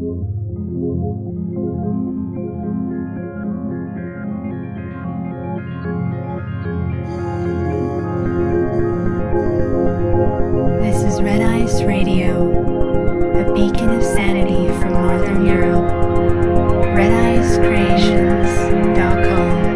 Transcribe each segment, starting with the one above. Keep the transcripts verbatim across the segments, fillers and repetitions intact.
This is Red Ice Radio, a beacon of sanity from Northern Europe. red ice creations dot com.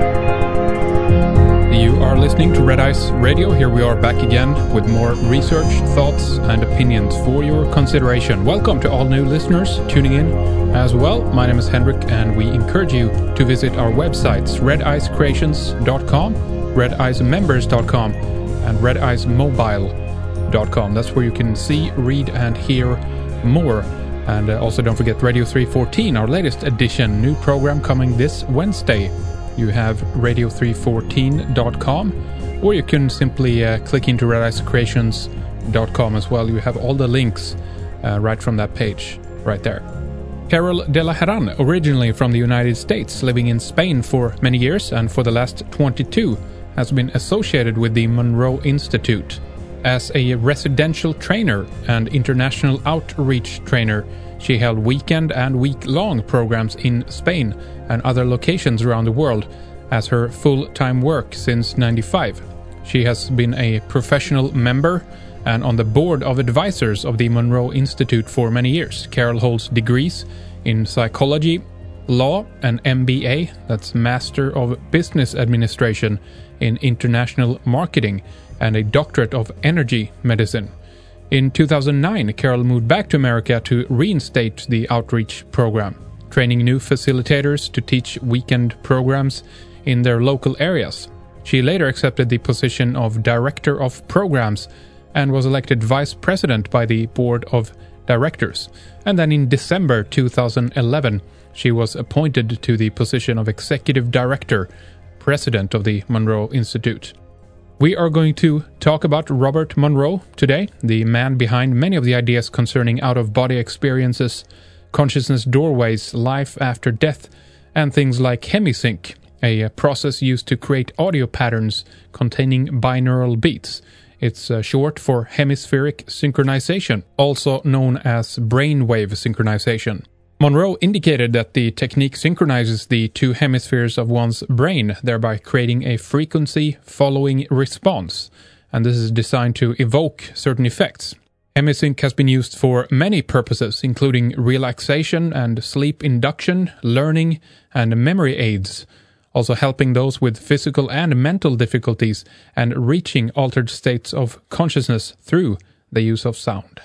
You are listening to Red Ice Radio. Here we are back again with more research, thoughts, and opinions for your consideration. Welcome to all new listeners tuning in as well. My name is Henrik, and we encourage you to visit our websites, red ice creations dot com, red ice members dot com, and red ice mobile dot com. That's where you can see, read, and hear more. And uh, also don't forget Radio three fourteen, our latest edition, new program coming this Wednesday. You have radio three fourteen dot com, or you can simply uh, click into red ice creations dot com as well. You have all the links uh, right from that page, right there. Carol de la Herran, originally from the United States, living in Spain for many years, and for the last twenty-two, has been associated with the Monroe Institute. As a residential trainer and international outreach trainer, she held weekend and week-long programs in Spain and other locations around the world as her full-time work since ninety-five. She has been a professional member and on the board of advisors of the Monroe Institute for many years. Carol holds degrees in psychology, law, and M B A, that's Master of Business Administration in International Marketing, and a doctorate of energy medicine. In two thousand nine, Carol moved back to America to reinstate the outreach program, training new facilitators to teach weekend programs in their local areas. She later accepted the position of Director of Programs and was elected Vice President by the Board of Directors. And then in December two thousand eleven, she was appointed to the position of Executive Director, President of the Monroe Institute. We are going to talk about Robert Monroe today, the man behind many of the ideas concerning out-of-body experiences, consciousness doorways, life after death, and things like hemisync, a process used to create audio patterns containing binaural beats. It's uh, short for hemispheric synchronization, also known as brainwave synchronization. Monroe indicated that the technique synchronizes the two hemispheres of one's brain, thereby creating a frequency-following response, and this is designed to evoke certain effects. Hemisync has been used for many purposes, including relaxation and sleep induction, learning, and memory aids, also helping those with physical and mental difficulties and reaching altered states of consciousness through the use of sound.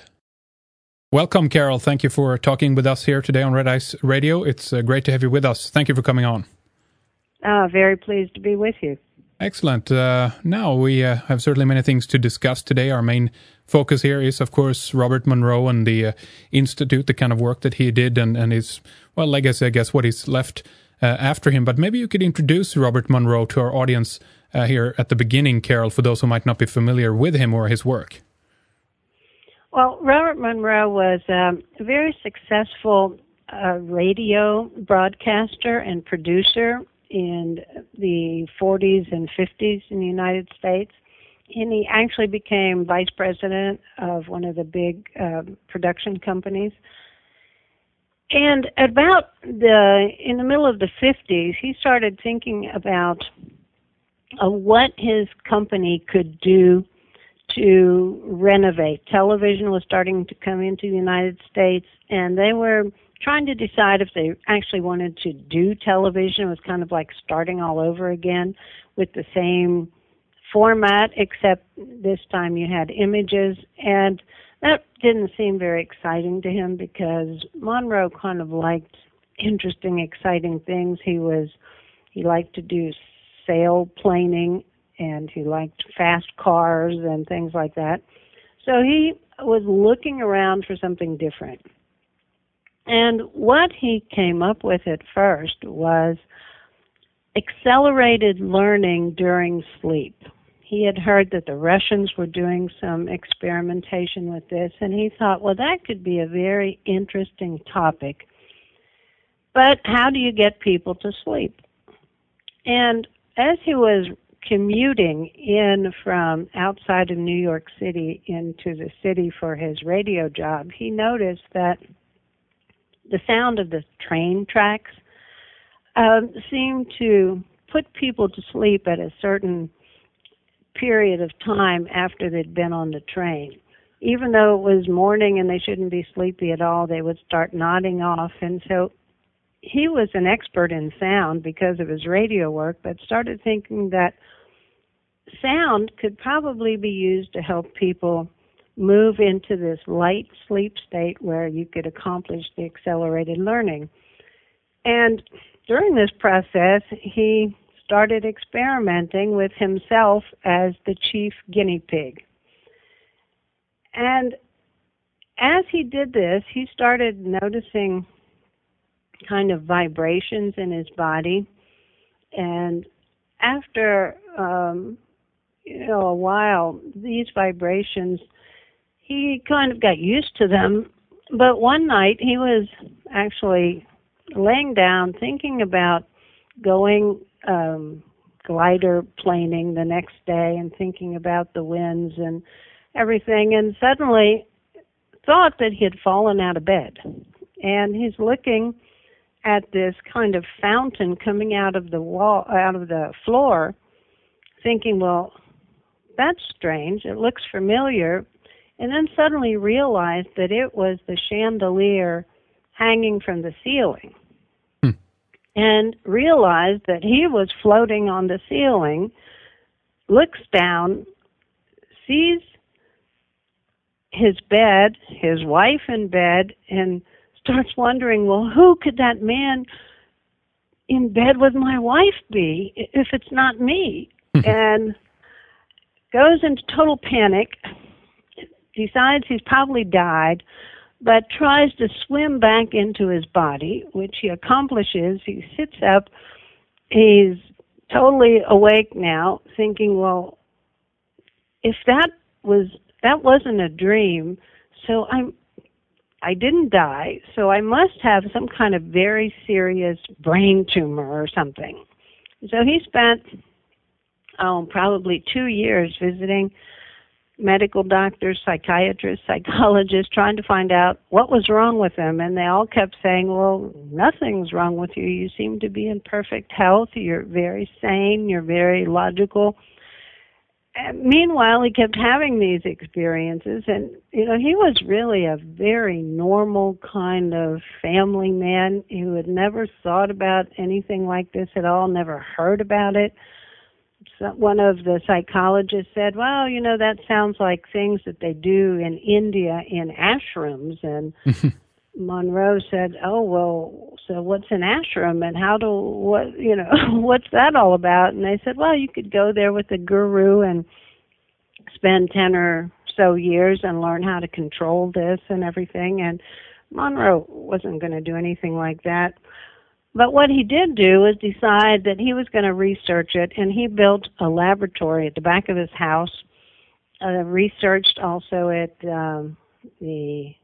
Welcome, Carol. Thank you for talking with us here today on Red Ice Radio. It's uh, great to have you with us. Thank you for coming on. Uh, very pleased to be with you. Excellent. Uh, now, we uh, have certainly many things to discuss today. Our main focus here is, of course, Robert Monroe and the uh, Institute, the kind of work that he did and, and his, well, legacy, I guess, what he's left uh, after him. But maybe you could introduce Robert Monroe to our audience uh, here at the beginning, Carol, for those who might not be familiar with him or his work. Well, Robert Monroe was um, a very successful uh, radio broadcaster and producer in the forties and fifties in the United States. And he actually became vice president of one of the big uh, production companies. And about the, in the middle of the fifties, he started thinking about uh, what his company could do to renovate. Television was starting to come into the United States, and they were trying to decide if they actually wanted to do television. It was kind of like starting all over again with the same format, except this time you had images, and that didn't seem very exciting to him because Monroe kind of liked interesting, exciting things. He was he liked to do sailplaning, and he liked fast cars and things like that. So he was looking around for something different. And what he came up with at first was accelerated learning during sleep. He had heard that the Russians were doing some experimentation with this, and he thought, well, that could be a very interesting topic. But how do you get people to sleep? And as he was commuting in from outside of New York City into the city for his radio job, he noticed that the sound of the train tracks um, seemed to put people to sleep at a certain period of time after they'd been on the train. Even though it was morning and they shouldn't be sleepy at all, they would start nodding off. And so he was an expert in sound because of his radio work, but started thinking that sound could probably be used to help people move into this light sleep state where you could accomplish the accelerated learning. And during this process, he started experimenting with himself as the chief guinea pig. And as he did this, he started noticing kind of vibrations in his body. And after, um, you know, a while, these vibrations, he kind of got used to them. But one night, he was actually laying down thinking about going um, glider planing the next day and thinking about the winds and everything, and suddenly thought that he had fallen out of bed. And he's looking at this kind of fountain coming out of the wall, out of the floor, thinking, well, that's strange, it looks familiar, and then suddenly realized that it was the chandelier hanging from the ceiling. Hmm. And realized that he was floating on the ceiling, looks down, sees his bed, his wife in bed, and starts wondering, well, who could that man in bed with my wife be if it's not me? And goes into total panic, decides he's probably died, but tries to swim back into his body, which he accomplishes. He sits up, he's totally awake now, thinking, well, if that was That wasn't a dream, so I'm, I didn't die, so I must have some kind of very serious brain tumor or something. So he spent, oh, probably two years visiting medical doctors, psychiatrists, psychologists, trying to find out what was wrong with him, and they all kept saying, well, nothing's wrong with you. You seem to be in perfect health. You're very sane. You're very logical. And meanwhile, he kept having these experiences, and, you know, he was really a very normal kind of family man who had never thought about anything like this at all, never heard about it. So one of the psychologists said, well, you know, that sounds like things that they do in India in ashrams, and Monroe said, oh, well, so what's an ashram, and how do, what, you know, what's that all about? And they said, well, you could go there with a guru and spend ten or so years and learn how to control this and everything. And Monroe wasn't going to do anything like that. But what he did do was decide that he was going to research it, and he built a laboratory at the back of his house, uh, researched also at um, the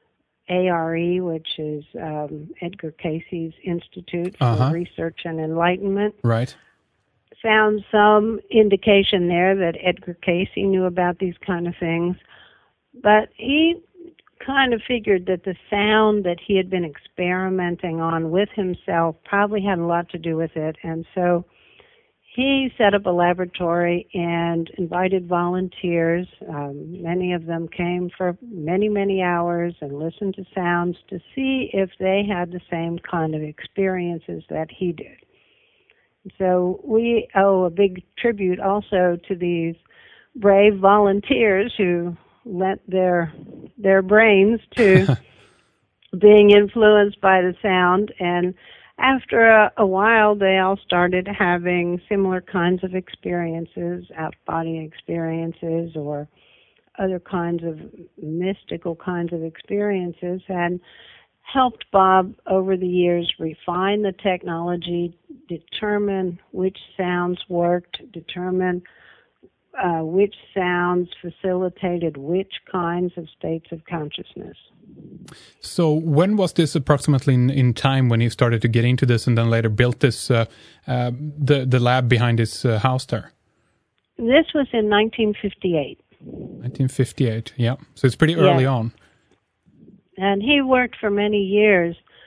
A R E, which is um, Edgar Cayce's Institute for uh-huh. Research and Enlightenment. Right. Found some indication there that Edgar Cayce knew about these kind of things. But he kind of figured that the sound that he had been experimenting on with himself probably had a lot to do with it. And so he set up a laboratory and invited volunteers. Um, many of them came for many, many hours and listened to sounds to see if they had the same kind of experiences that he did. So we owe a big tribute also to these brave volunteers who lent their their brains to being influenced by the sound. And after a, a while, they all started having similar kinds of experiences, out-body experiences, or other kinds of mystical kinds of experiences, and helped Bob over the years refine the technology, determine which sounds worked, determine uh, which sounds facilitated which kinds of states of consciousness. So when was this approximately in, in time when he started to get into this and then later built this, uh, uh, the, the lab behind his uh, house there? This was in nineteen fifty-eight. nineteen fifty-eight, yeah. So it's pretty early yeah. on. And he worked for many years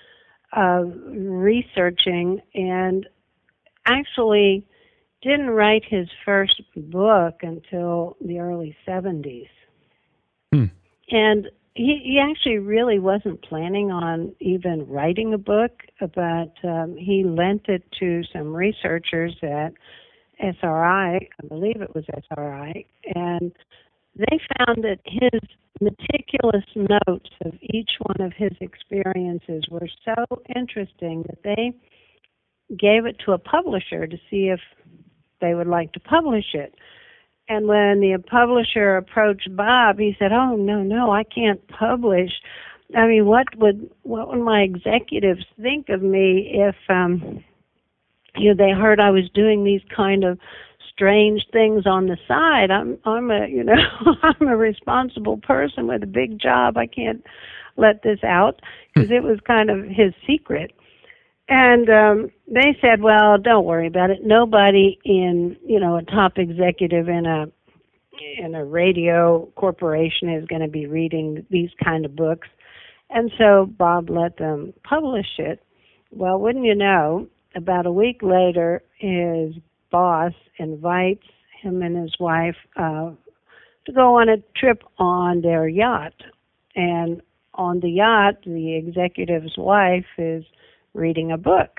uh, researching and actually didn't write his first book until the early seventies. Hmm. And he, he actually really wasn't planning on even writing a book, but um, he lent it to some researchers at S R I, I believe it was S R I, and they found that his meticulous notes of each one of his experiences were so interesting that they gave it to a publisher to see if they would like to publish it. And when the publisher approached Bob, he said, "Oh, no, no, I can't publish. I mean, what would what would my executives think of me if um, you know, they heard I was doing these kind of strange things on the side? I'm I'm a you know I'm a responsible person with a big job. I can't let this out," because it was kind of his secret. And um, they said, "Well, don't worry about it. Nobody in, you know, a top executive in a in a radio corporation is going to be reading these kind of books." And so Bob let them publish it. Well, wouldn't you know, about a week later, his boss invites him and his wife uh, to go on a trip on their yacht. And on the yacht, the executive's wife is reading a book.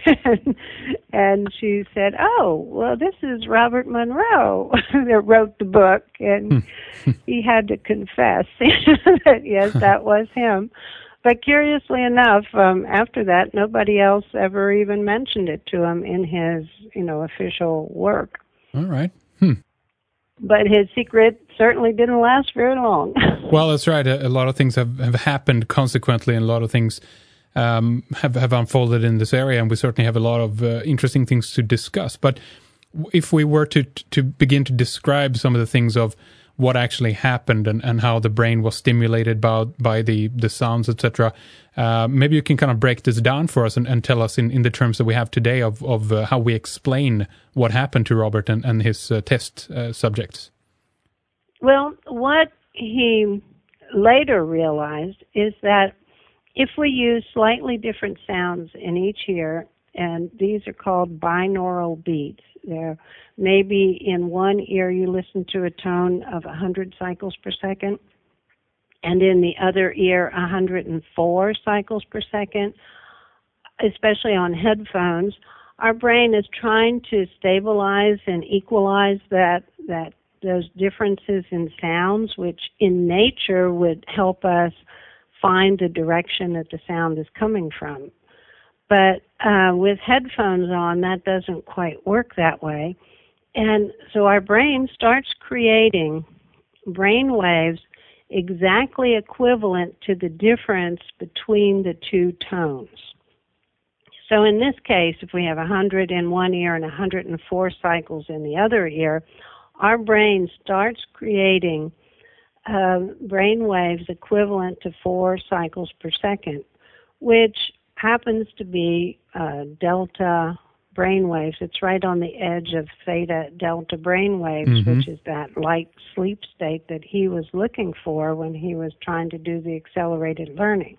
And she said, "Oh, well, this is Robert Monroe that wrote the book." And he had to confess that, yes, that was him. But curiously enough, um, after that, nobody else ever even mentioned it to him in his, you know, official work. All right. Hmm. But his secret certainly didn't last very long. Well, that's right. A, a lot of things have, have happened consequently, and a lot of things Um, have, have unfolded in this area, and we certainly have a lot of uh, interesting things to discuss. But if we were to to begin to describe some of the things of what actually happened and, and how the brain was stimulated by, by the, the sounds, et cetera, uh, maybe you can kind of break this down for us and, and tell us in, in the terms that we have today of, of uh, how we explain what happened to Robert and, and his uh, test uh, subjects. Well, what he later realized is that if we use slightly different sounds in each ear, and these are called binaural beats, they're maybe in one ear you listen to a tone of one hundred cycles per second, and in the other ear one hundred four cycles per second, especially on headphones. Our brain is trying to stabilize and equalize that that those differences in sounds, which in nature would help us find the direction that the sound is coming from. But uh, with headphones on, that doesn't quite work that way. And so our brain starts creating brain waves exactly equivalent to the difference between the two tones. So in this case, if we have one hundred in one ear and one hundred four cycles in the other ear, our brain starts creating uh, brain waves equivalent to four cycles per second, which happens to be uh, delta brain waves. It's right on the edge of theta delta brain waves, mm-hmm. which is that light sleep state that he was looking for when he was trying to do the accelerated learning.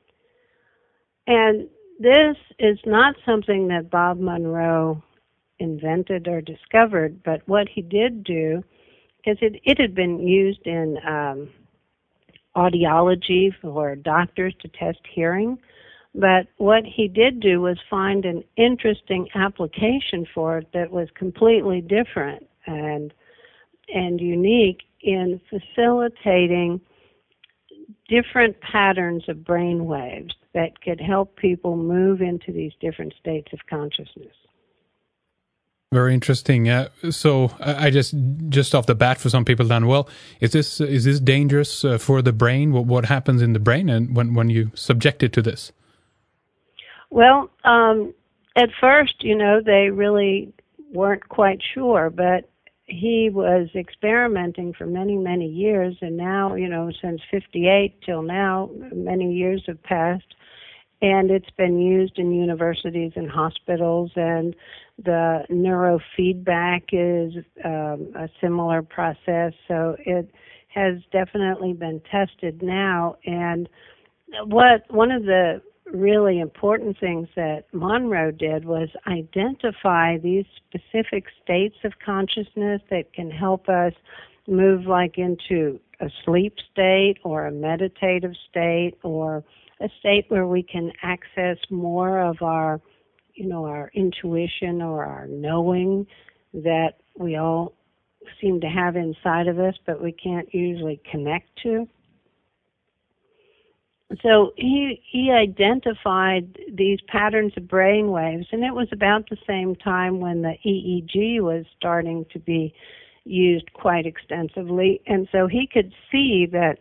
And this is not something that Bob Monroe invented or discovered, but what he did do, because it, it had been used in um, audiology for doctors to test hearing, but what he did do was find an interesting application for it that was completely different and and unique in facilitating different patterns of brain waves that could help people move into these different states of consciousness. Very interesting. Uh, so I just, just off the bat, for some people, then, well, is this is this dangerous uh, for the brain? What what happens in the brain, and when when you subject it to this? Well, um, at first, you know, they really weren't quite sure, but he was experimenting for many, many years, and now, you know, since fifty-eight till now, many years have passed, and it's been used in universities and hospitals, and the neurofeedback is um, a similar process, so it has definitely been tested now. And what one of the really important things that Monroe did was identify these specific states of consciousness that can help us move like into a sleep state or a meditative state or a state where we can access more of our, you know, our intuition or our knowing that we all seem to have inside of us, but we can't usually connect to. So he he identified these patterns of brain waves, and it was about the same time when the E E G was starting to be used quite extensively. And so he could see that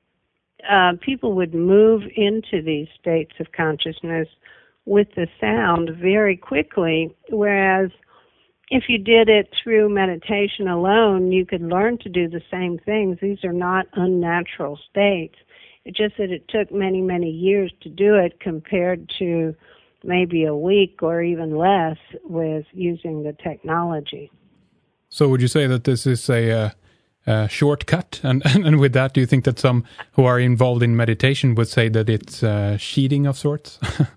uh, people would move into these states of consciousness with the sound very quickly, whereas if you did it through meditation alone, you could learn to do the same things. These are not unnatural states. It's just that it took many, many years to do it compared to maybe a week or even less with using the technology. So would you say that this is a, uh, a shortcut? And, and with that, do you think that some who are involved in meditation would say that it's uh, cheating of sorts?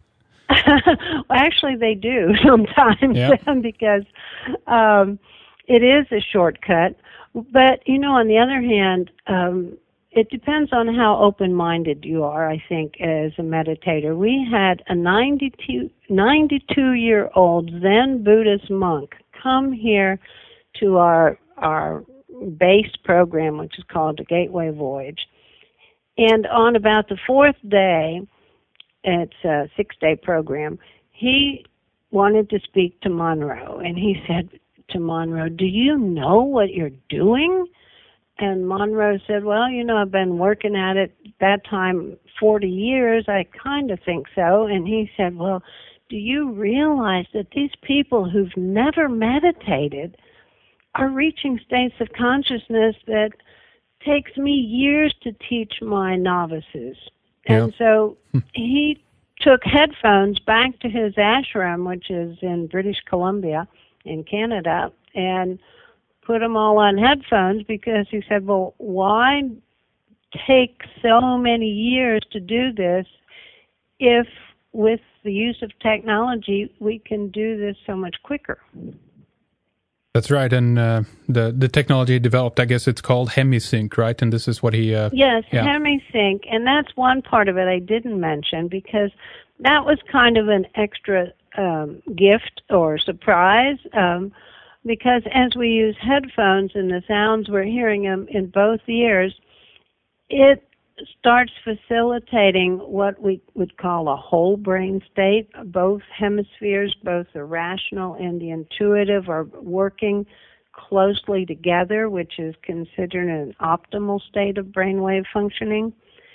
Well, actually, they do sometimes yeah. because um, it is a shortcut. But, you know, on the other hand, um, it depends on how open-minded you are, I think, as a meditator. We had a ninety-two, ninety-two-year-old Zen Buddhist monk come here to our our base program, which is called the Gateway Voyage. And on about the fourth day, it's a six-day program, he wanted to speak to Monroe. And he said to Monroe, "Do you know what you're doing?" And Monroe said, "Well, you know, I've been working at it that time forty years. I kind of think so." And he said, "Well, do you realize that these people who've never meditated are reaching states of consciousness that takes me years to teach my novices?" Yeah. And so he took headphones back to his ashram, which is in British Columbia in Canada, and put them all on headphones because he said, well, why take so many years to do this if with the use of technology we can do this so much quicker? That's right, and uh, the the technology developed, I guess it's called HemiSync, right? And this is what he... Uh, yes, yeah. HemiSync, and that's one part of it I didn't mention because that was kind of an extra um, gift or surprise um, because as we use headphones and the sounds, we're hearing them in both ears, it starts facilitating what we would call a whole brain state. Both hemispheres, both the rational and the intuitive, are working closely together, which is considered an optimal state of brainwave functioning.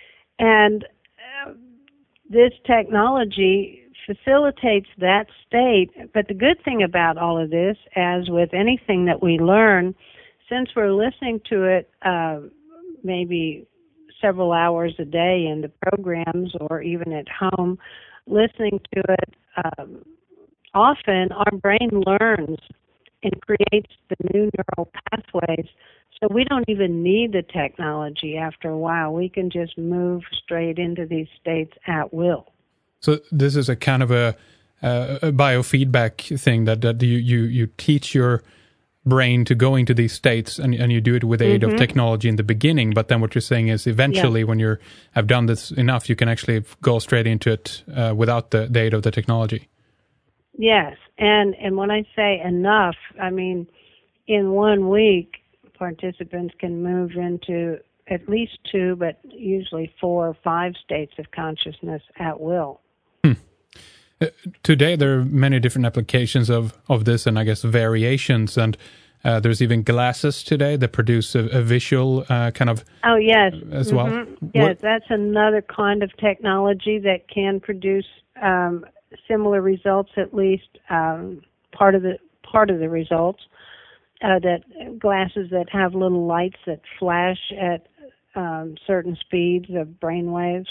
And uh, this technology facilitates that state. But the good thing about all of this, as with anything that we learn, since we're listening to it uh, maybe several hours a day in the programs or even at home, listening to it, um, often our brain learns and creates the new neural pathways. So we don't even need the technology after a while. We can just move straight into these states at will. So this is a kind of a, uh, a biofeedback thing that, that you, you, you teach your brain to go into these states, and, and you do it with the aid mm-hmm. of technology in the beginning, but then what you're saying is eventually yeah. when you have done this enough, you can actually go straight into it uh, without the, the aid of the technology. Yes, and, and when I say enough, I mean in one week, participants can move into at least two, but usually four or five states of consciousness at will. Hmm. Uh, today, there are many different applications of, of this, and I guess variations. And uh, there's even glasses today that produce a, a visual uh, kind of. Oh yes, as mm-hmm. well. Yes, what? That's another kind of technology that can produce um, similar results. At least um, part of the part of the results. Uh, that glasses that have little lights that flash at um, certain speeds of brainwaves.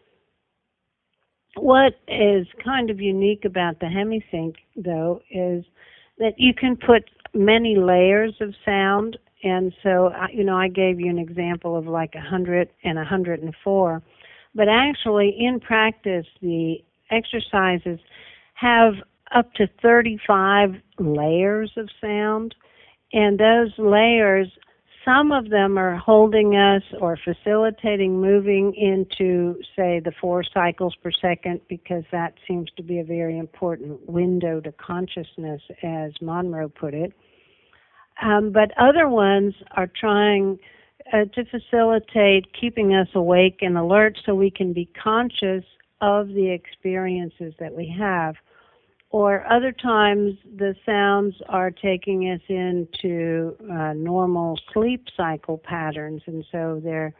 What is kind of unique about the HemiSync, though, is that you can put many layers of sound. And so, you know, I gave you an example of like one hundred and one hundred four. But actually, in practice, the exercises have up to thirty-five layers of sound, and those layers, some of them are holding us or facilitating moving into, say, the four cycles per second, because that seems to be a very important window to consciousness, as Monroe put it. Um, but other ones are trying uh, to facilitate keeping us awake and alert so we can be conscious of the experiences that we have. Or other times the sounds are taking us into uh, normal sleep cycle patterns, and so they're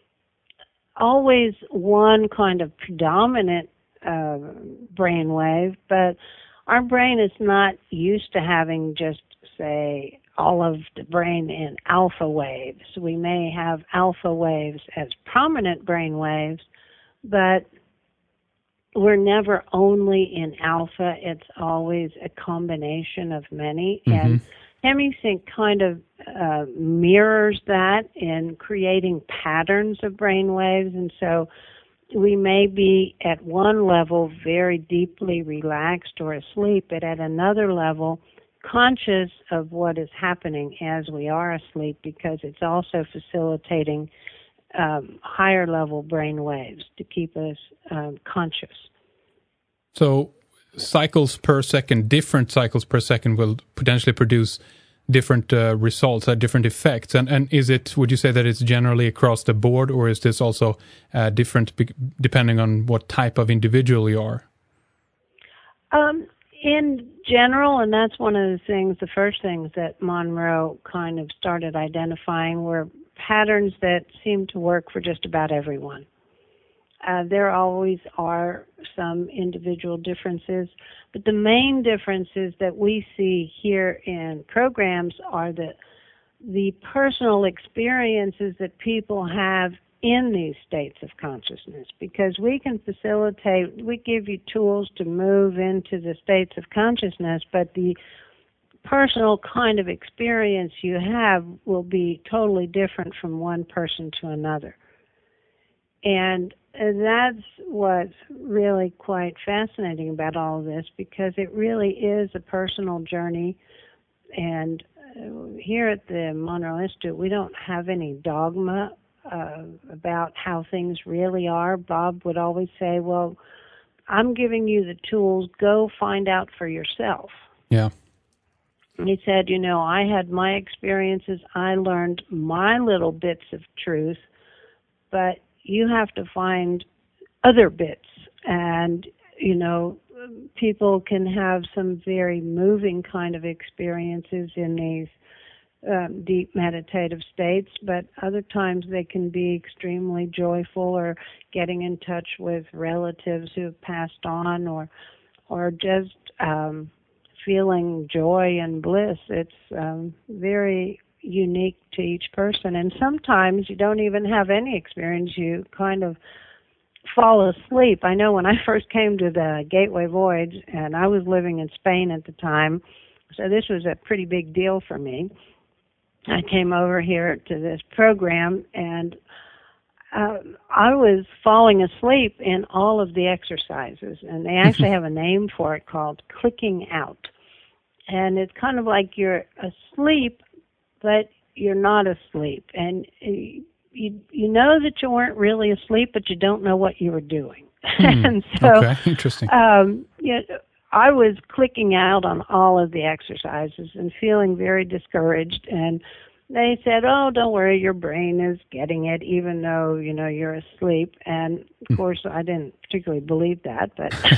always one kind of predominant uh, brain wave, but our brain is not used to having just, say, all of the brain in alpha waves. We may have alpha waves as prominent brain waves, but we're never only in alpha. It's always a combination of many. Mm-hmm. And HemiSync kind of uh, mirrors that in creating patterns of brain waves. And so we may be at one level very deeply relaxed or asleep, but at another level conscious of what is happening as we are asleep, because it's also facilitating Um, higher level brain waves to keep us um, conscious. So cycles per second, different cycles per second will potentially produce different uh, results, uh, different effects. And, and is it, would you say that it's generally across the board, or is this also uh, different be- depending on what type of individual you are? Um, in general, and that's one of the things, the first things that Monroe kind of started identifying were patterns that seem to work for just about everyone. Uh, there always are some individual differences, but the main differences that we see here in programs are the, the personal experiences that people have in these states of consciousness, because we can facilitate, we give you tools to move into the states of consciousness, but the personal kind of experience you have will be totally different from one person to another. And that's what's really quite fascinating about all of this, because it really is a personal journey. And here at the Monroe Institute, we don't have any dogma uh, about how things really are. Bob would always say, well, I'm giving you the tools, go find out for yourself. Yeah. He said, you know, I had my experiences, I learned my little bits of truth, but you have to find other bits. And, you know, people can have some very moving kind of experiences in these um, deep meditative states, but other times they can be extremely joyful, or getting in touch with relatives who have passed on, or, or just um, feeling joy and bliss. It's um, very unique to each person. And sometimes you don't even have any experience. You kind of fall asleep. I know when I first came to the Gateway Voyage, and I was living in Spain at the time, so this was a pretty big deal for me. I came over here to this program, and uh, I was falling asleep in all of the exercises, and they actually have a name for it called clicking out. And it's kind of like you're asleep, but you're not asleep. And you you know that you weren't really asleep, but you don't know what you were doing. Hmm. And so, okay, interesting. Um, you know, I was clicking out on all of the exercises and feeling very discouraged. And they said, oh, don't worry, your brain is getting it, even though, you know, you're asleep. And, of course, I didn't particularly believe that.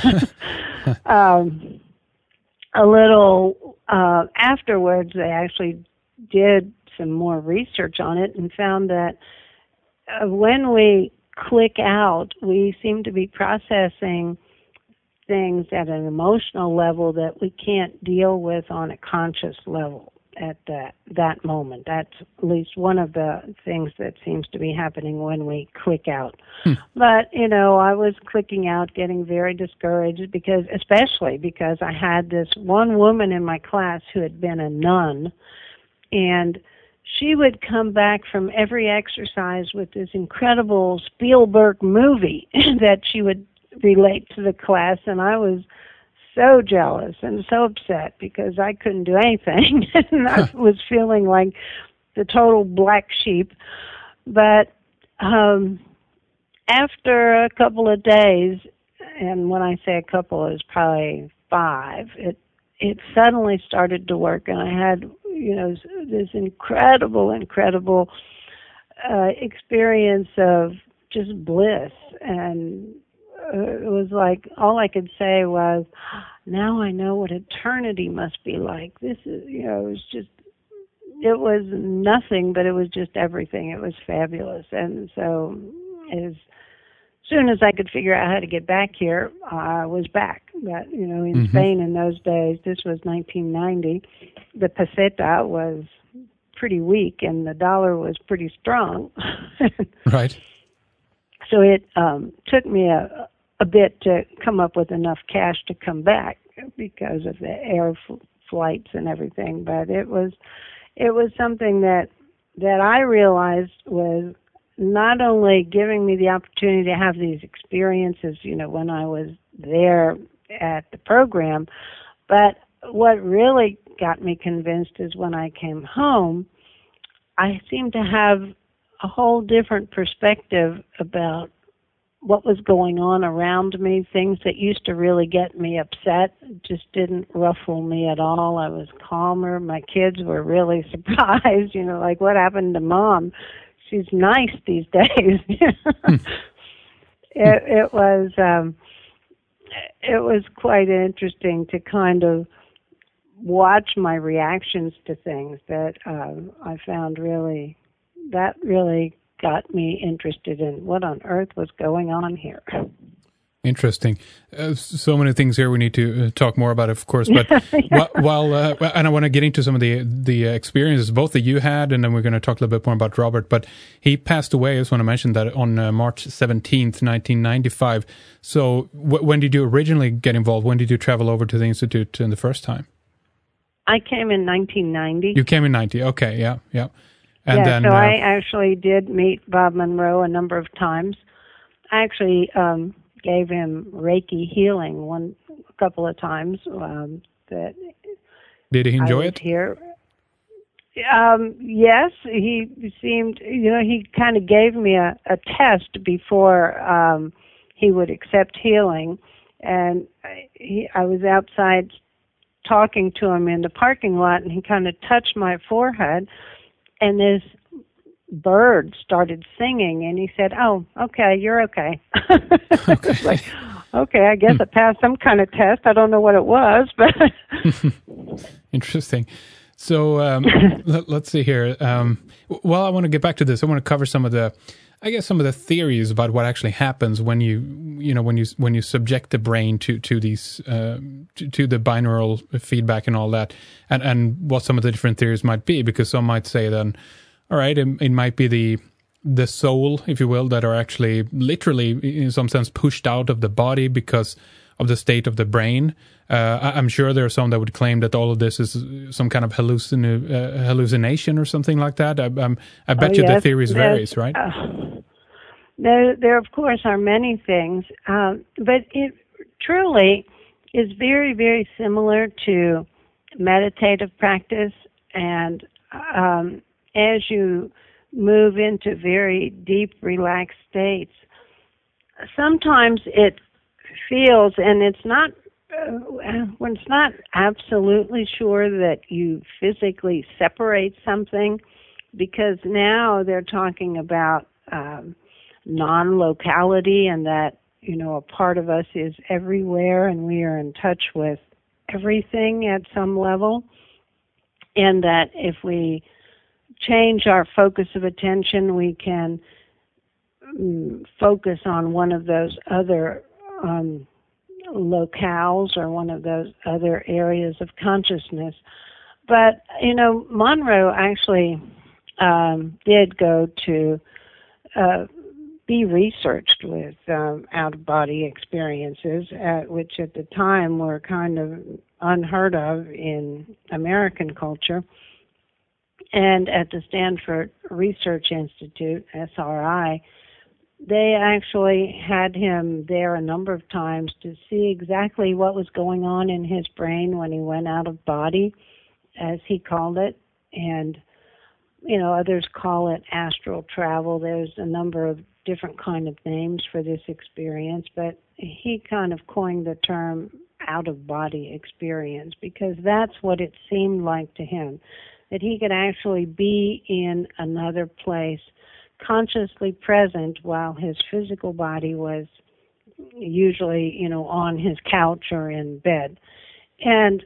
But um, a little uh, afterwards, they actually did some more research on it and found that uh, when we click out, we seem to be processing things at an emotional level that we can't deal with on a conscious level at that that moment. That's at least one of the things that seems to be happening when we click out. Hmm. But, you know, I was clicking out, getting very discouraged, because, especially because I had this one woman in my class who had been a nun, and she would come back from every exercise with this incredible Spielberg movie that she would relate to the class, and I was so jealous and so upset because I couldn't do anything, and I was feeling like the total black sheep. But um, after a couple of days, and when I say a couple, it was probably five, it it suddenly started to work, and I had, you know, this incredible, incredible uh, experience of just bliss. And uh, it was like, all I could say was, now I know what eternity must be like. This is, you know, it was just, it was nothing, but it was just everything. It was fabulous. And so as soon as I could figure out how to get back here, I was back. But, you know, in mm-hmm. Spain in those days, this was nineteen ninety, the peseta was pretty weak and the dollar was pretty strong. Right. So it um, took me a, a bit to come up with enough cash to come back because of the air f- flights and everything. But it was it was something that that I realized was not only giving me the opportunity to have these experiences, you know, when I was there at the program, but what really got me convinced is when I came home, I seemed to have a whole different perspective about what was going on around me. Things that used to really get me upset just didn't ruffle me at all. I was calmer. My kids were really surprised, you know, like, what happened to Mom? She's nice these days. it, it was um, it was quite interesting to kind of watch my reactions to things that uh, I found really, that really got me interested in what on earth was going on here. Interesting. Uh, so many things here we need to uh, talk more about, of course. But yeah. while, uh, and I want to get into some of the the experiences both that you had, and then we're going to talk a little bit more about Robert. But he passed away, I just want to mention that, on uh, March seventeenth, nineteen ninety-five. So w- when did you originally get involved? When did you travel over to the Institute in the first time? I came in nineteen ninety. You came in ninety. Okay, yeah, yeah. And yeah, then, so uh, I actually did meet Bob Monroe a number of times. I actually um, gave him Reiki healing one a couple of times. Um, that did he enjoy I was it? Here. Um, yes, he seemed. You know, he kind of gave me a, a test before um, he would accept healing, and he, I was outside talking to him in the parking lot, and he kind of touched my forehead. And this bird started singing, and he said, "Oh, okay, you're okay." Okay. It's like, okay, I guess I passed some kind of test. I don't know what it was, but interesting. So um, let, let's see here. Um, well, I want to get back to this. I want to cover some of the, I guess, some of the theories about what actually happens when you, you know, when you when you subject the brain to to these uh, to, to the binaural feedback and all that, and and what some of the different theories might be. Because some might say then, all right, it, it might be the the soul, if you will, that are actually literally in some sense pushed out of the body because of the state of the brain. Uh, I, I'm sure there are some that would claim that all of this is some kind of hallucin- uh, hallucination or something like that. I, I'm, I bet oh, you yes, the theories varies, right? Uh, there, there, of course, are many things, um, but it truly is very, very similar to meditative practice. And um, as you move into very deep, relaxed states, sometimes it feels, and it's not, uh, when it's not absolutely sure that you physically separate something, because now they're talking about um, non-locality, and that, you know, a part of us is everywhere and we are in touch with everything at some level, and that if we change our focus of attention, we can um, focus on one of those other um, locales or one of those other areas of consciousness. But, you know, Monroe actually um, did go to uh, be researched with um, out-of-body experiences, at, which at the time were kind of unheard of in American culture. And at the Stanford Research Institute, S R I, they actually had him there a number of times to see exactly what was going on in his brain when he went out of body, as he called it. And, you know, others call it astral travel. There's a number of different kind of names for this experience, but he kind of coined the term out-of-body experience because that's what it seemed like to him, that he could actually be in another place, consciously present while his physical body was usually, you know, on his couch or in bed. And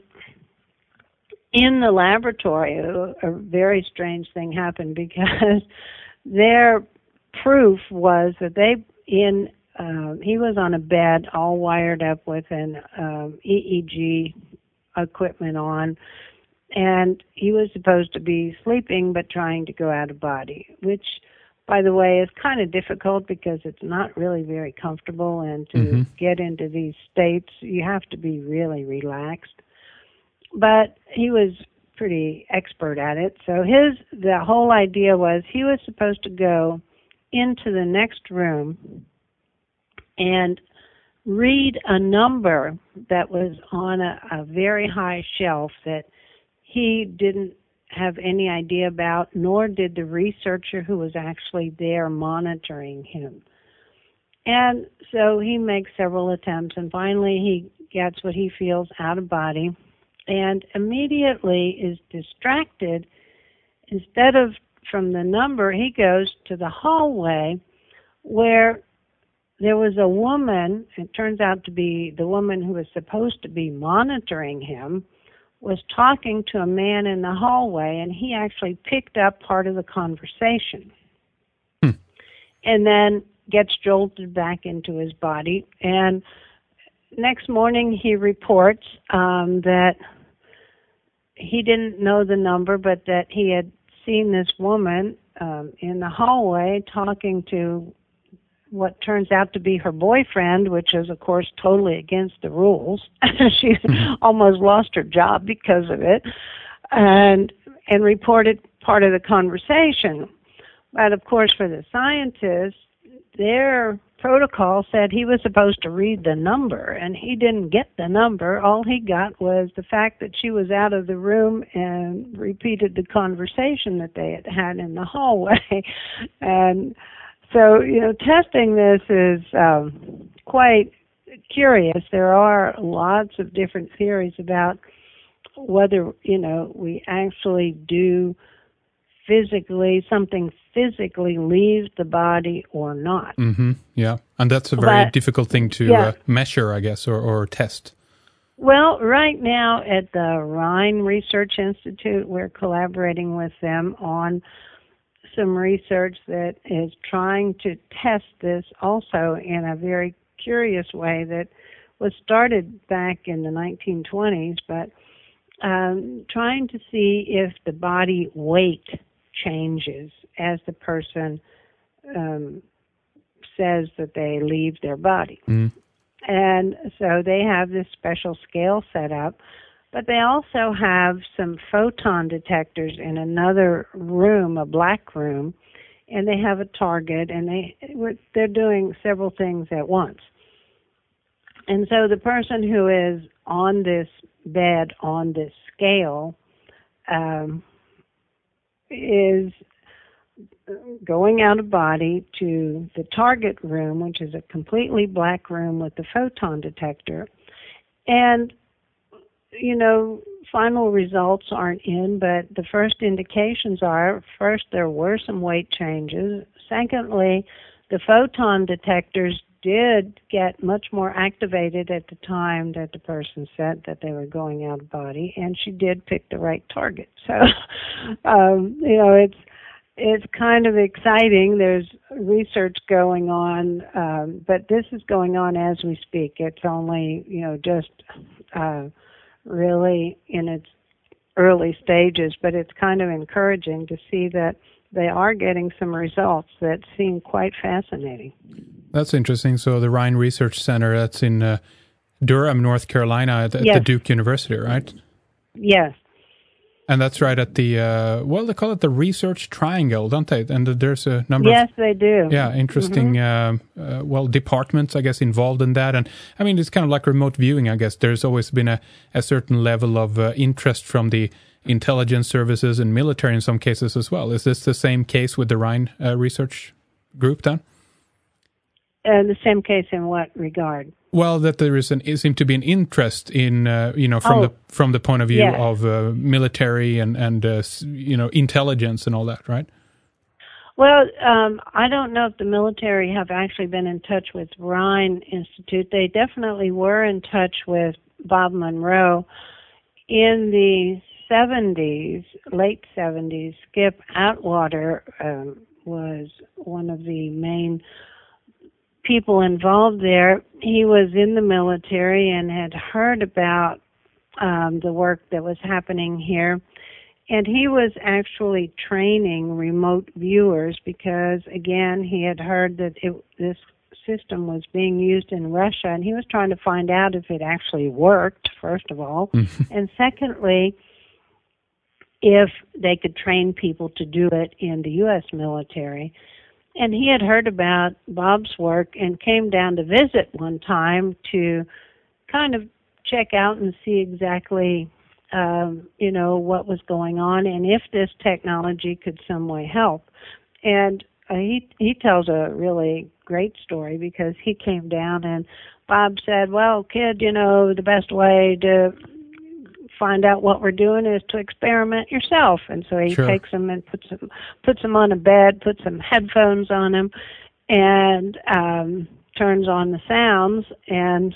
in the laboratory, a, a very strange thing happened because their proof was that they, in, uh, he was on a bed all wired up with an um, E E G equipment on, and he was supposed to be sleeping but trying to go out of body, which, by the way, is kind of difficult because it's not really very comfortable, and to mm-hmm. get into these states, you have to be really relaxed. But he was pretty expert at it. So his the whole idea was he was supposed to go into the next room and read a number that was on a, a very high shelf that he didn't have any idea about, nor did the researcher who was actually there monitoring him. And so he makes several attempts, and finally he gets what he feels out of body and immediately is distracted. Instead of from the number, he goes to the hallway where there was a woman, it turns out to be the woman who was supposed to be monitoring him, was talking to a man in the hallway, and he actually picked up part of the conversation. Hmm. And then gets jolted back into his body. And next morning he reports um, that he didn't know the number, but that he had seen this woman um, in the hallway talking to what turns out to be her boyfriend, which is, of course, totally against the rules. She mm-hmm. almost lost her job because of it, and and reported part of the conversation. But, of course, for the scientists, their protocol said he was supposed to read the number, and he didn't get the number. All he got was the fact that she was out of the room and repeated the conversation that they had had in the hallway. And so, you know, testing this is um, quite curious. There are lots of different theories about whether, you know, we actually do physically, something physically leaves the body or not. Mm-hmm. Yeah, and that's a very but, difficult thing to yeah. uh, measure, I guess, or, or test. Well, right now at the Rhine Research Institute, we're collaborating with them on some research that is trying to test this also in a very curious way that was started back in the nineteen twenties, but um, trying to see if the body weight changes as the person um, says that they leave their body. Mm. And so they have this special scale set up, but they also have some photon detectors in another room, a black room, and they have a target, and they, they're doing several things at once. And so the person who is on this bed, on this scale, um, is going out of body to the target room, which is a completely black room with the photon detector. And, you know, final results aren't in, but the first indications are, first, there were some weight changes. Secondly, the photon detectors did get much more activated at the time that the person said that they were going out of body, and she did pick the right target. So, um, you know, it's it's kind of exciting. There's research going on, um, but this is going on as we speak. It's only, you know, just uh, really in its early stages, but it's kind of encouraging to see that they are getting some results that seem quite fascinating. That's interesting. So the Rhine Research Center, that's in uh, Durham, North Carolina, at, at yes. the Duke University, right? Yes. And that's right at the, uh, well, they call it the Research Triangle, don't they? And there's a number yes, of... they do. Yeah, interesting, mm-hmm. uh, uh, well, departments, I guess, involved in that. And, I mean, it's kind of like remote viewing, I guess. There's always been a, a certain level of uh, interest from the intelligence services and military in some cases as well. Is this the same case with the Rhine uh, Research Group, then? Uh, the same case in what regard? Well, that there is an it seemed to be an interest in uh, you know from oh, the from the point of view yes. of uh, military and and uh, you know intelligence and all that, right? Well, um, I don't know if the military have actually been in touch with Rhine Institute. They definitely were in touch with Bob Monroe in the seventies, late seventies. Skip Atwater um, was one of the main people involved there. He was in the military and had heard about um, the work that was happening here. And he was actually training remote viewers because, again, he had heard that it, this system was being used in Russia, and he was trying to find out if it actually worked, first of all. And secondly, if they could train people to do it in the U S military. And he had heard about Bob's work and came down to visit one time to kind of check out and see exactly, um, you know, what was going on and if this technology could some way help. And uh, he he tells a really great story because he came down and Bob said, well, kid, you know, the best way to find out what we're doing is to experiment yourself. And so he sure. takes him and puts him puts him on a bed, puts some headphones on him, and um, turns on the sounds. And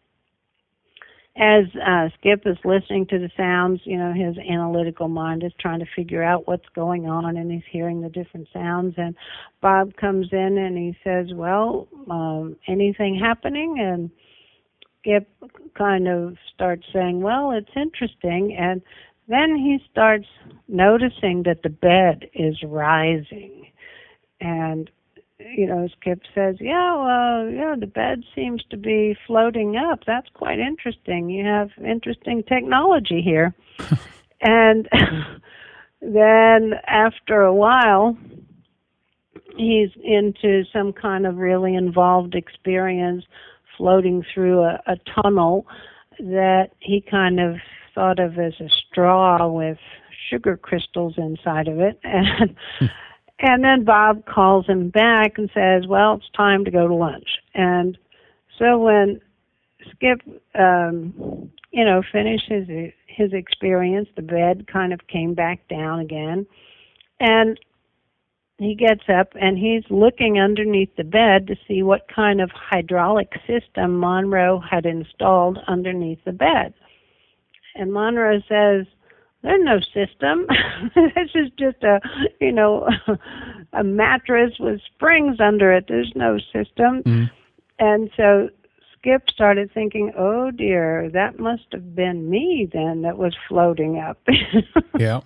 as uh, Skip is listening to the sounds, you know, his analytical mind is trying to figure out what's going on, and he's hearing the different sounds. And Bob comes in and he says, well, um, anything happening? And Skip kind of starts saying, well, it's interesting. And then he starts noticing that the bed is rising. And, you know, Skip says, yeah, well, yeah, the bed seems to be floating up. That's quite interesting. You have interesting technology here. And then after a while, he's into some kind of really involved experience floating through a, a tunnel that he kind of thought of as a straw with sugar crystals inside of it. And and then Bob calls him back and says, well, it's time to go to lunch. And so when Skip, um, you know, finished his, his experience, the bed kind of came back down again. And he gets up and he's looking underneath the bed to see what kind of hydraulic system Monroe had installed underneath the bed. And Monroe says, there's no system. This is just a, you know, a mattress with springs under it. There's no system. Mm. And so Skip started thinking, oh dear, that must have been me then that was floating up. Yeah.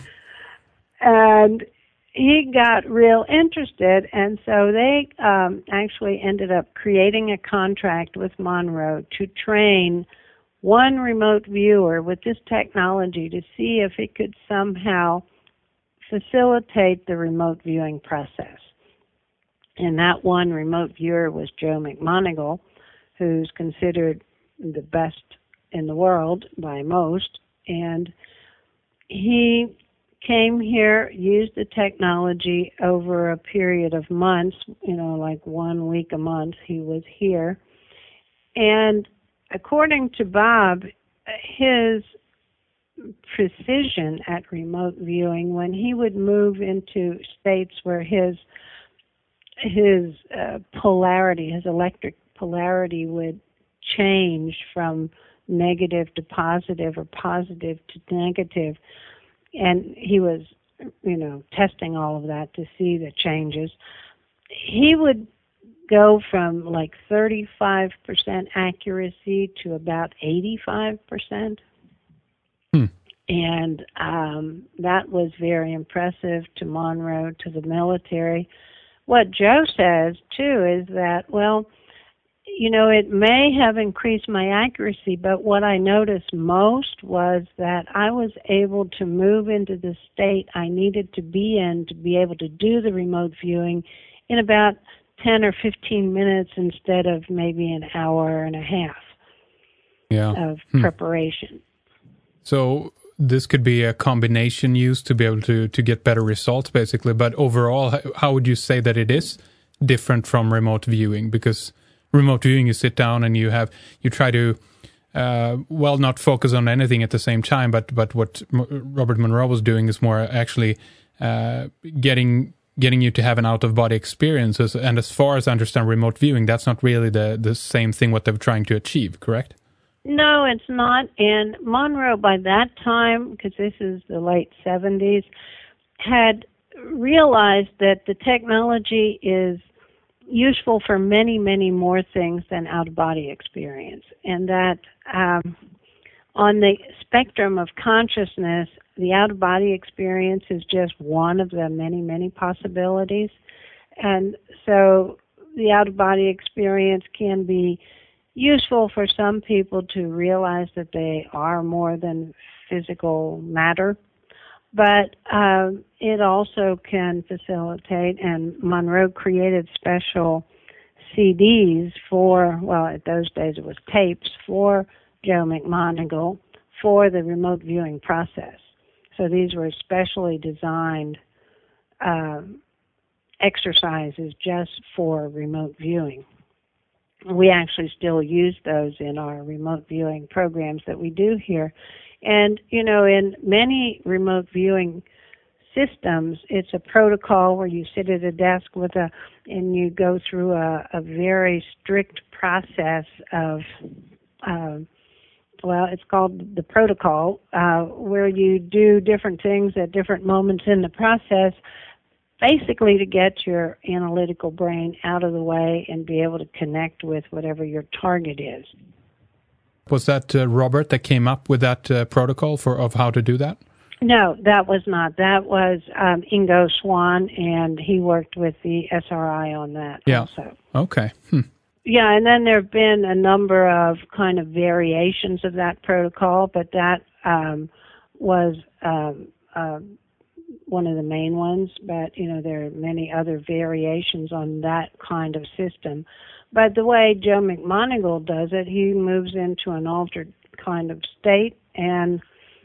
And he got real interested, and so they um, actually ended up creating a contract with Monroe to train one remote viewer with this technology to see if it could somehow facilitate the remote viewing process. And that one remote viewer was Joe McMoneagle, who's considered the best in the world by most. And he came here, used the technology over a period of months, you know, like one week a month he was here. And according to Bob, his precision at remote viewing, when he would move into states where his his uh, polarity, his electric polarity would change from negative to positive or positive to negative, and he was, you know, testing all of that to see the changes, he would go from like thirty-five percent accuracy to about eighty-five percent. Hmm. And um, that was very impressive to Monroe, to the military. What Joe says, too, is that, well, you know, it may have increased my accuracy, but what I noticed most was that I was able to move into the state I needed to be in to be able to do the remote viewing in about ten or fifteen minutes instead of maybe an hour and a half yeah. of hmm. preparation. So this could be a combination used to be able to, to get better results, basically. But overall, how would you say that it is different from remote viewing? Because remote viewing, you sit down and you have you try to, uh, well, not focus on anything at the same time. But but what M- Robert Monroe was doing is more actually uh, getting getting you to have an out-of-body experience. And as far as I understand remote viewing, that's not really the, the same thing what they were trying to achieve, correct? No, it's not. And Monroe, by that time, because this is the late seventies, had realized that the technology is useful for many, many more things than out-of-body experience. And that um, on the spectrum of consciousness, the out-of-body experience is just one of the many, many possibilities. And so the out-of-body experience can be useful for some people to realize that they are more than physical matter, but um, it also can facilitate, and Monroe created special C Ds for, well, at those days it was tapes, for Joe McMoneagle for the remote viewing process. So these were specially designed um, exercises just for remote viewing. We actually still use those in our remote viewing programs that we do here. And, you know, in many remote viewing systems, it's a protocol where you sit at a desk with a, and you go through a, a very strict process of, um, well, it's called the protocol, uh, where you do different things at different moments in the process, basically to get your analytical brain out of the way and be able to connect with whatever your target is. Was that uh, Robert that came up with that uh, protocol for of how to do that? No, that was not. That was um, Ingo Swann, and he worked with the S R I on that yeah. also. Okay. Hmm. Yeah, and then there have been a number of kind of variations of that protocol, but that um, was um, uh, one of the main ones. But, you know, there are many other variations on that kind of system. But the way Joe McMoneagle does it, he moves into an altered kind of state, and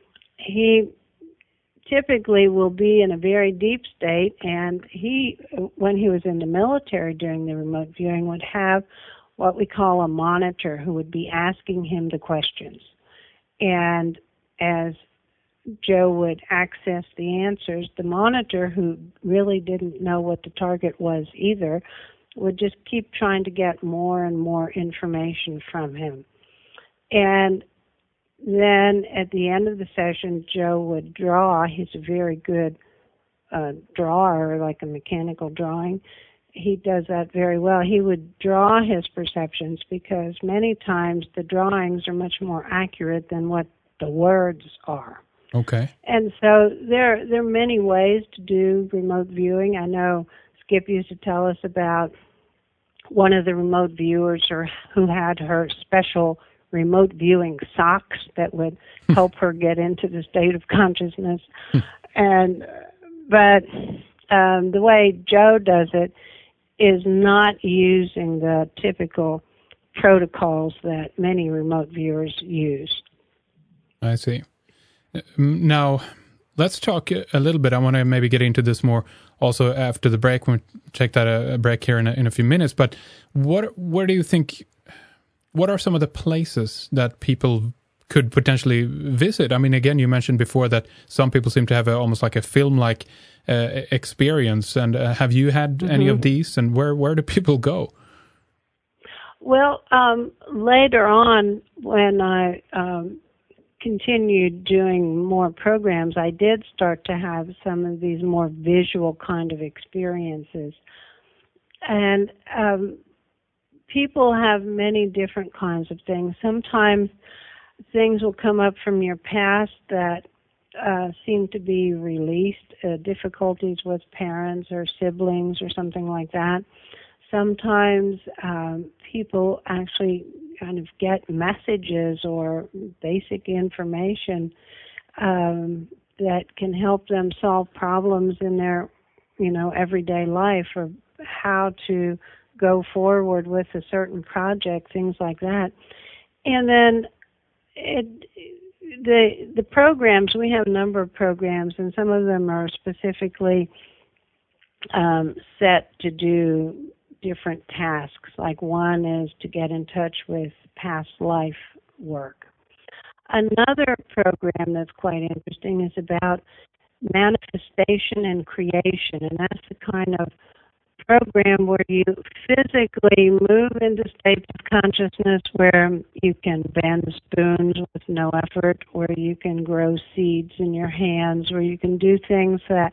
he typically will be in a very deep state, and he, when he was in the military during the remote viewing, would have what we call a monitor who would be asking him the questions. And as Joe would access the answers, the monitor, who really didn't know what the target was either, would just keep trying to get more and more information from him. And then at the end of the session, Joe would draw. He's a very good uh, drawer, like a mechanical drawing. He does that very well. He would draw his perceptions because many times the drawings are much more accurate than what the words are. Okay. And so there, there are many ways to do remote viewing. I know Skip used to tell us about one of the remote viewers or who had her special remote viewing socks that would help her get into the state of consciousness. and But um, the way Joe does it is not using the typical protocols that many remote viewers use. I see. Now, let's talk a little bit. I want to maybe get into this more also after the break. We'll check that a break here in a, in a few minutes. But what, where do you think, what are some of the places that people could potentially visit? I mean, again, you mentioned before that some people seem to have a, almost like a film-like uh, experience. And uh, have you had mm-hmm. any of these? And where, where do people go? Well, um, later on, when I um, continued doing more programs, I did start to have some of these more visual kind of experiences. And um, people have many different kinds of things. Sometimes things will come up from your past that uh, seem to be released, uh, difficulties with parents or siblings or something like that. sometimes um, people actually kind of get messages or basic information um, that can help them solve problems in their, you know, everyday life, or how to go forward with a certain project, things like that. And then it, the the programs, we have a number of programs, and some of them are specifically um, set to do different tasks. Like one is to get in touch with past life work. Another program that's quite interesting is about manifestation and creation, and that's the kind of program where you physically move into states of consciousness where you can bend spoons with no effort, where you can grow seeds in your hands, where you can do things that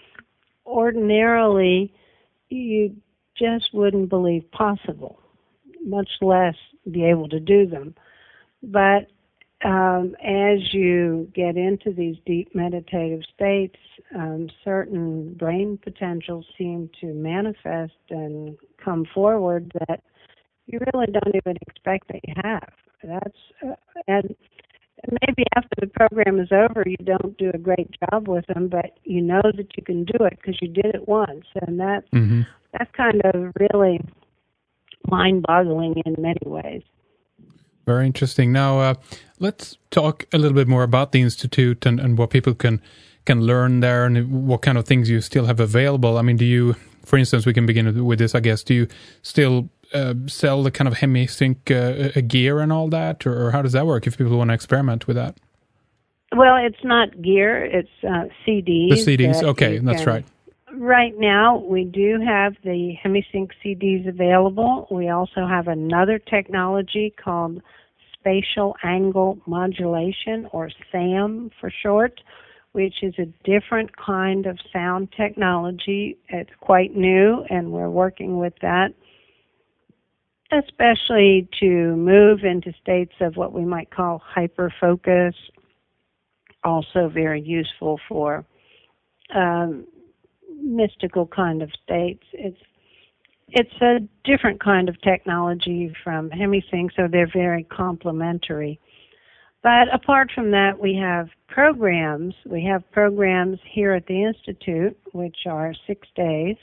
ordinarily you just wouldn't believe possible, much less be able to do them. But um, as you get into these deep meditative states, um, certain brain potentials seem to manifest and come forward that you really don't even expect that you have. That's uh, and maybe after the program is over, you don't do a great job with them, but you know that you can do it because you did it once, and that's Mm-hmm. that's kind of really mind-boggling in many ways. Very interesting. Now, uh, let's talk a little bit more about the Institute and, and what people can can learn there, and what kind of things you still have available. I mean, do you, for instance, we can begin with this, I guess, do you still uh, sell the kind of HemiSync uh, gear and all that, or, or how does that work if people want to experiment with that? Well, it's not gear, it's uh, C Ds. The C Ds, okay, that's can, right. Right now, we do have the HemiSync C Ds available. We also have another technology called Spatial Angle Modulation, or SAM for short, which is a different kind of sound technology. It's quite new, and we're working with that, especially to move into states of what we might call hyperfocus, also very useful for um, mystical kind of states. It's it's a different kind of technology from HemiSync, so they're very complementary. But apart from that, we have programs. We have programs here at the Institute, which are six days.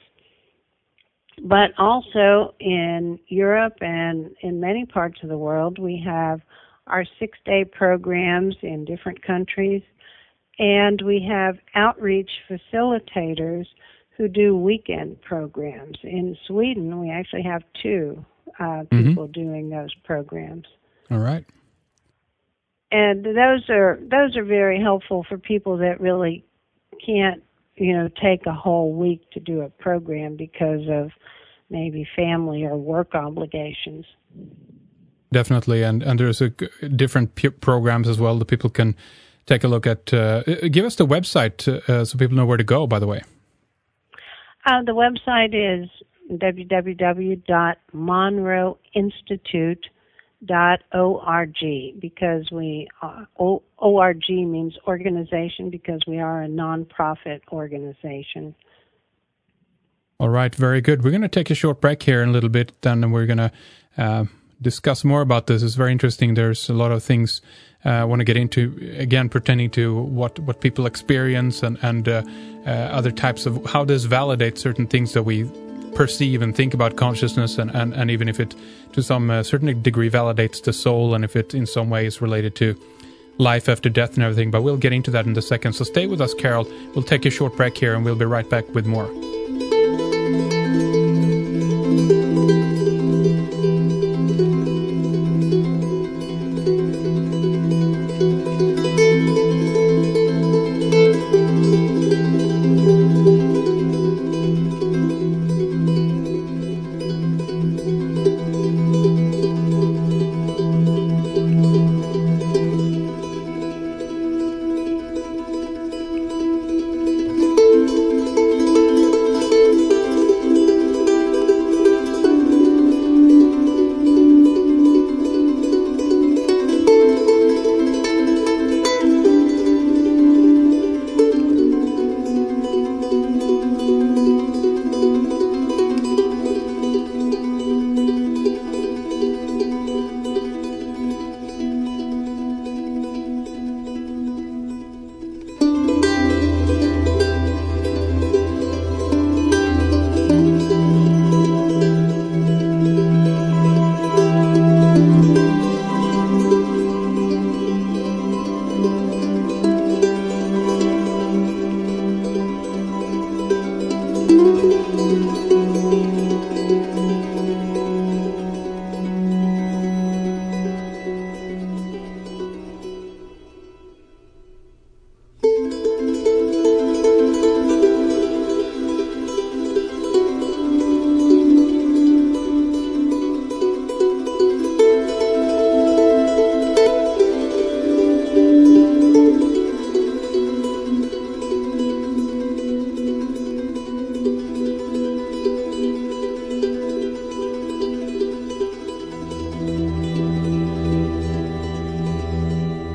But also in Europe and in many parts of the world, we have our six-day programs in different countries. And we have outreach facilitators who do weekend programs. In Sweden, we actually have two uh, people mm-hmm. doing those programs. All right. And those are those are very helpful for people that really can't, you know, take a whole week to do a program because of maybe family or work obligations. Definitely, and, and there's a different p- programs as well that people can take a look at. Uh, give us the website uh, so people know where to go, by the way. Uh, the website is w w w dot monroe institute dot org, because we uh, o- org means organization, because we are a non-profit organization. All right, very good. We're going to take a short break here in a little bit, then we're going to uh, discuss more about this. It's very interesting. There's a lot of things uh, I want to get into, again, pertaining to what, what people experience and, and uh, uh, other types of how this validates certain things that we perceive and think about consciousness, and, and, and even if it to some uh, certain degree validates the soul, and if it in some way is related to life after death and everything. But we'll get into that in a second. So stay with us, Carol. We'll take a short break here and we'll be right back with more.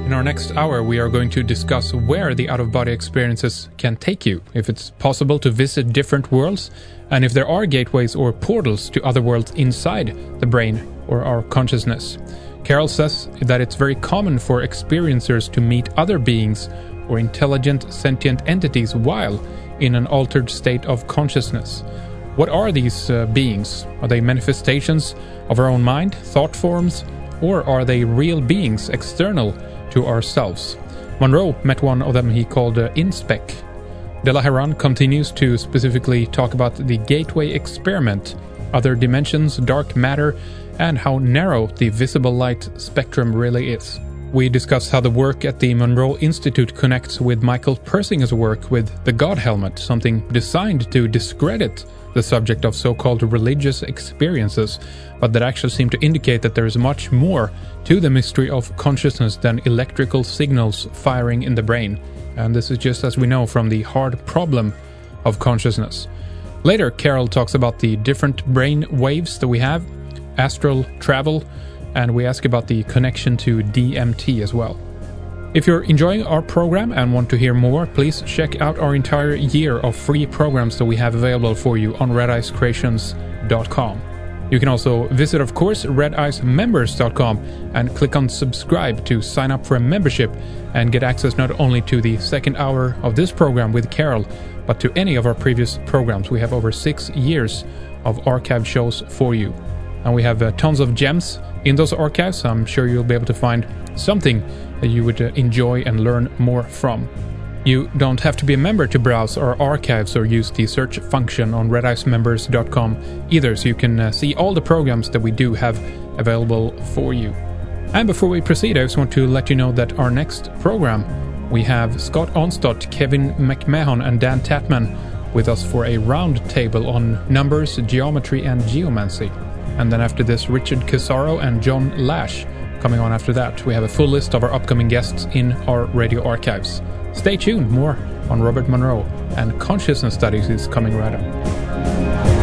In our next hour, we are going to discuss where the out-of-body experiences can take you, if it's possible to visit different worlds, and if there are gateways or portals to other worlds inside the brain or our consciousness. Carol says that it's very common for experiencers to meet other beings or intelligent sentient entities while in an altered state of consciousness. What are these uh, beings? Are they manifestations of our own mind, thought forms, or are they real beings external to ourselves? Monroe met one of them he called uh, Inspec. De La Haran continues to specifically talk about the Gateway Experiment, other dimensions, dark matter, and how narrow the visible light spectrum really is. We discuss how the work at the Monroe Institute connects with Michael Persinger's work with the God Helmet, something designed to discredit the subject of so-called religious experiences, but that actually seem to indicate that there is much more to the mystery of consciousness than electrical signals firing in the brain. And this is just as we know from the hard problem of consciousness. Later, Carol talks about the different brain waves that we have, astral travel, and we ask about the connection to D M T as well. If you're enjoying our program and want to hear more, please check out our entire year of free programs that we have available for you on red ice creations dot com. You can also visit, of course, red ice members dot com and click on subscribe to sign up for a membership and get access not only to the second hour of this program with Carol, but to any of our previous programs. We have over six years of archived shows for you. And we have uh, tons of gems in those archives. I'm sure you'll be able to find something that you would uh, enjoy and learn more from. You don't have to be a member to browse our archives or use the search function on red ice members dot com either, so you can uh, see all the programs that we do have available for you. And before we proceed, I just want to let you know that our next program, we have Scott Onstott, Kevin McMahon, and Dan Tatman with us for a round table on numbers, geometry, and geomancy. And then after this, Richard Casaro and John Lash coming on after that. We have a full list of our upcoming guests in our radio archives. Stay tuned, more on Robert Monroe and consciousness studies is coming right up.